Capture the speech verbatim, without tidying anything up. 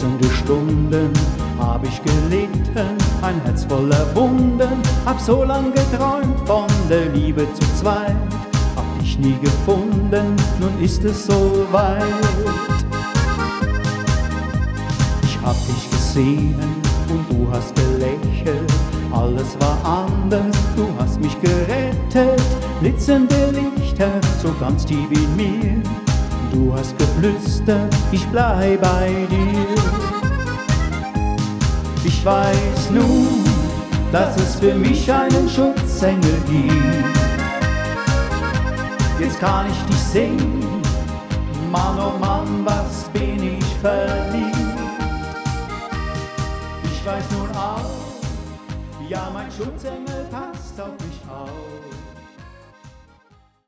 Tausende Stunden hab ich gelitten, ein Herz voller Wunden, hab so lang geträumt von der Liebe zu zweit, hab dich nie gefunden, nun ist es so weit. Ich hab dich gesehen und du hast gelächelt, alles war anders, du hast mich gerettet, blitzende Lichter, so ganz tief in mir, du hast geflüstert, ich bleib bei dir. Ich weiß nun, dass es für mich einen Schutzengel gibt. Jetzt kann ich dich sehen, Mann, oh Mann, was bin ich verliebt. Ich weiß nun auch, ja, mein Schutzengel passt auf mich